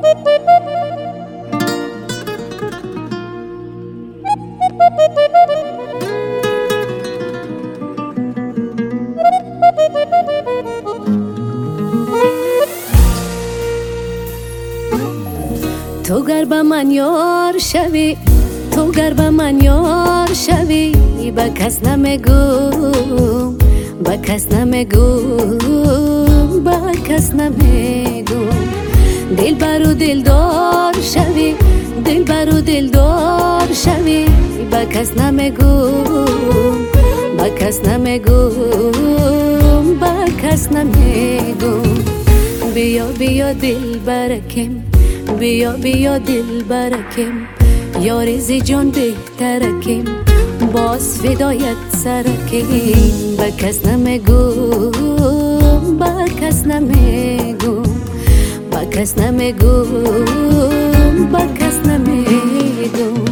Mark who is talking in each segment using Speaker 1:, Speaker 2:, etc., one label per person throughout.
Speaker 1: تو گر به من یار شوی، تو گر به من یار شوی، به کس نمیگم، به کس نمیگم، به کس نمیگم. دل برو دلدار شوی، دل برو دلدار شوی، به کس نمیگم، به کس نمیگم، به کس نمیگم. بیا بیا دل برکم، بیا بیا دل برکم، یاری زی جان بهترکم، باز فدایت سرکم. به کس نمیگم، به کس نمیگم، به کس نمیگم، به کس نمیگم.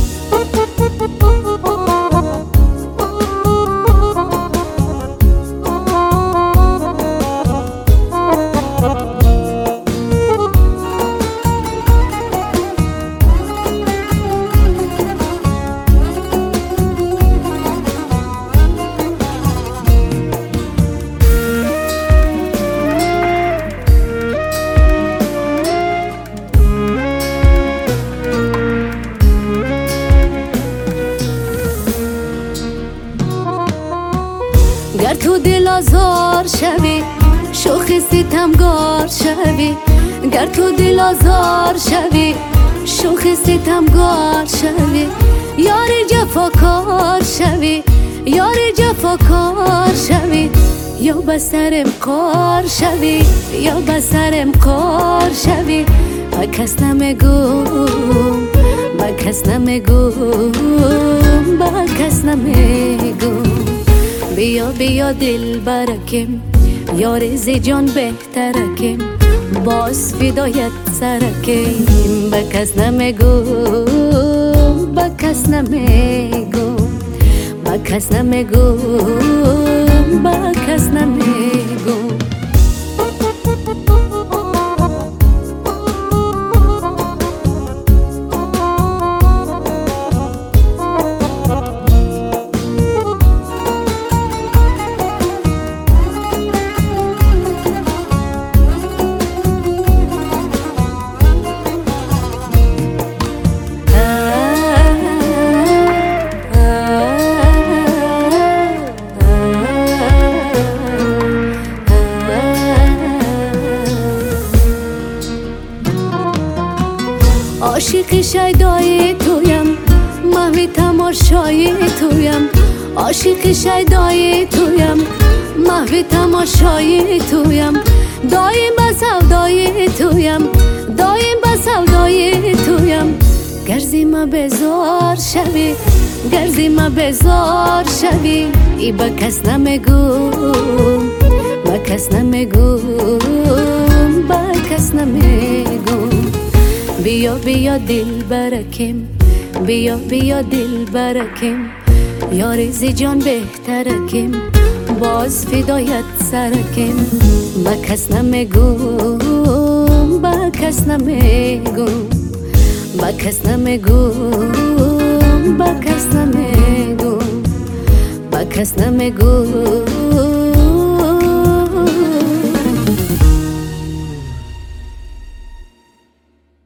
Speaker 1: گر تو دل آزار شوی، شوخ ستمگار شوی، گر تو دل آزار شوی، شوخ ستمگار شوی، یار جفاکار شوی، یار جفاکار شوی، یا به سرم قار شوی، یا به سرم قار شوی. به کس نمیگم، به کس نمیگم، به کس نمیگم. بیا بیا دل برکم، یار زی جان بهترکم، باز فدایت سرکم. به کس نمیگم، به کس نمیگم، به کس نمیگم، به کس نمیگم. عاشق شیدای تویم، محو تماشای تویم، عاشق شیدای تویم، محو تماشای تویم، دایم به سودای تویم، دایم به سودای تویم. گر زی ما بزار شوی، گر زی ما بزار شوی، ای به کس نمیگم، به کس نمیگم، به کس نمیگم. بیا بیا دل برکم، بیا بیا دل برکم، یار زی جان بهترکم، باز فدایت سرکم. به کس نمیگم، به کس نمیگم، به کس نمیگم، به کس نمیگم، به کس نمیگم.